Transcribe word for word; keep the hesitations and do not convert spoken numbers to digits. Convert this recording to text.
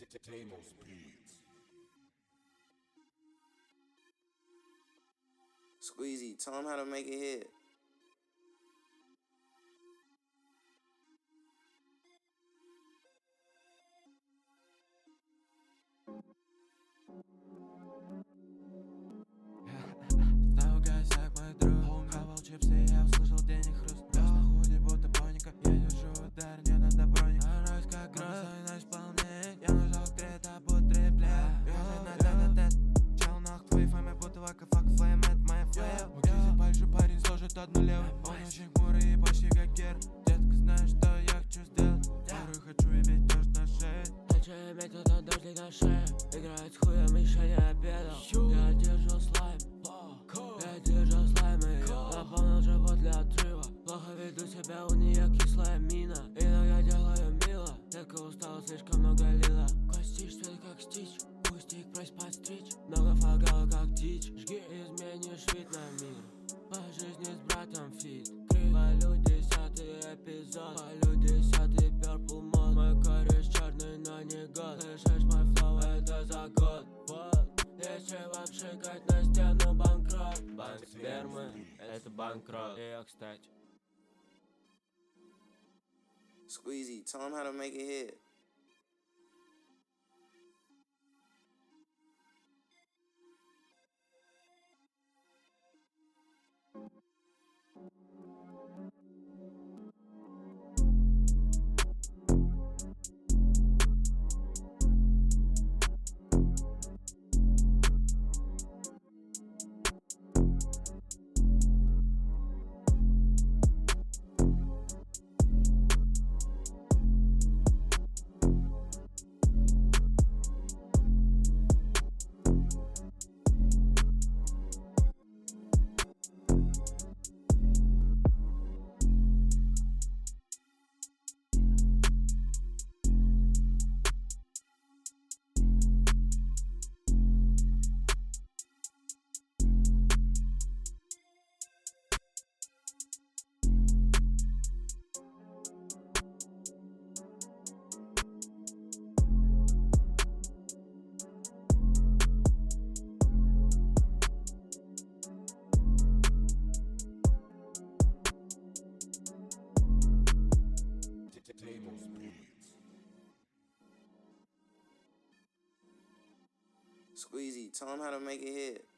Tamos Beats. Squeezy, tell him how to make it hit. Наругайся, как мой друг. Хавал чипсы, я услышал денег хруст. Бьёшь на худи, будто паника. Я держу удар, не надо броник. Нарусь как грозь, на исполнение. Я нажал трет, а будь триплет. Бежать на тет-а-тет. Чел нах, твои феймы, будто вака, фак, флейм, это моя флейл. Мукизи большой парень, сложит одну левую. Он очень хмурый и почти как Гер. Детка, знаешь, что я хочу сделать? Порой хочу иметь дождь на шее. Хочу иметь этот дождик на шее. Играет с хуем, еще не обедал. Я держу слайм, я держу слайм, и я наполнил живот для отрыва. Плохо веду себя, у нее кислая мина. Иногда делаю мило, детка устала, слишком много лила. Костишь цвет как стич, пустик прось подстричь. Много флагала как дичь, жги, изменишь вид на мир. По жизни с братом фит. Полю десятый эпизод, полю десятый Purple мод. Мой кореш черный, но не год. Слышишь мой флоу, это за год. Вот. Если вам шикать на стену, банкрот. Банк спермы, это банкрот. И я, кстати. Squeezy, tell him how to make it hit. Tamos Beats. Squeezy, tell him how to make it hit.